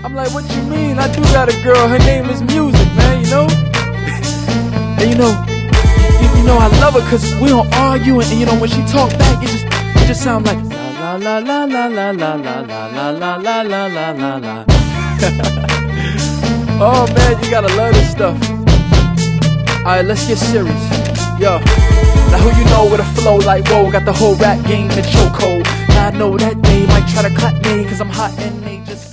I'm like, what you mean? I do got a girl, her name is Music, man, you know? And you know, I love her cause we don't argue, and you know, when she talk back, it just sound like la la la la la la la la la la la la la la. Oh man, you gotta love this stuff. Alright, let's get serious. Yo, now who you know with a flow like whoa, got the whole rap game in chokehold. Now I know that they might try to cut me cause I'm hot and they just